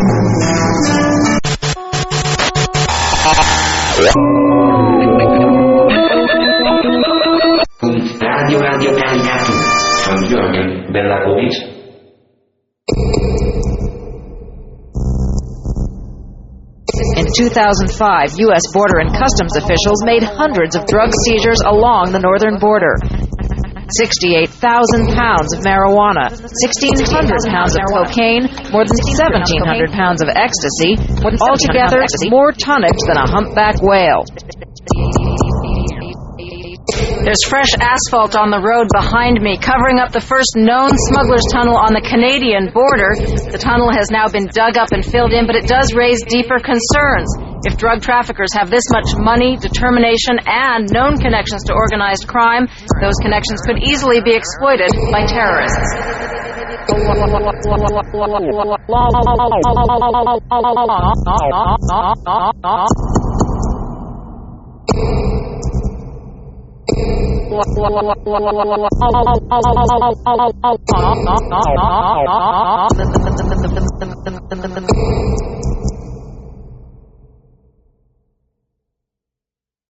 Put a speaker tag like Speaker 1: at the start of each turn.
Speaker 1: Radio Caricato von Jürgen Belakovic.
Speaker 2: In 2005, U.S. Border and Customs officials made hundreds of drug seizures along the northern border. 68,000 pounds of marijuana, 1,600 pounds of cocaine, more than 1,700 pounds of ecstasy, altogether more tonnage than a humpback whale. There's fresh asphalt on the road behind me, covering up the first known smuggler's tunnel on the Canadian border. The tunnel has now been dug up and filled in, but it does raise deeper concerns. If drug traffickers have this much money, determination, and known connections to organized crime, those connections could easily be exploited by terrorists.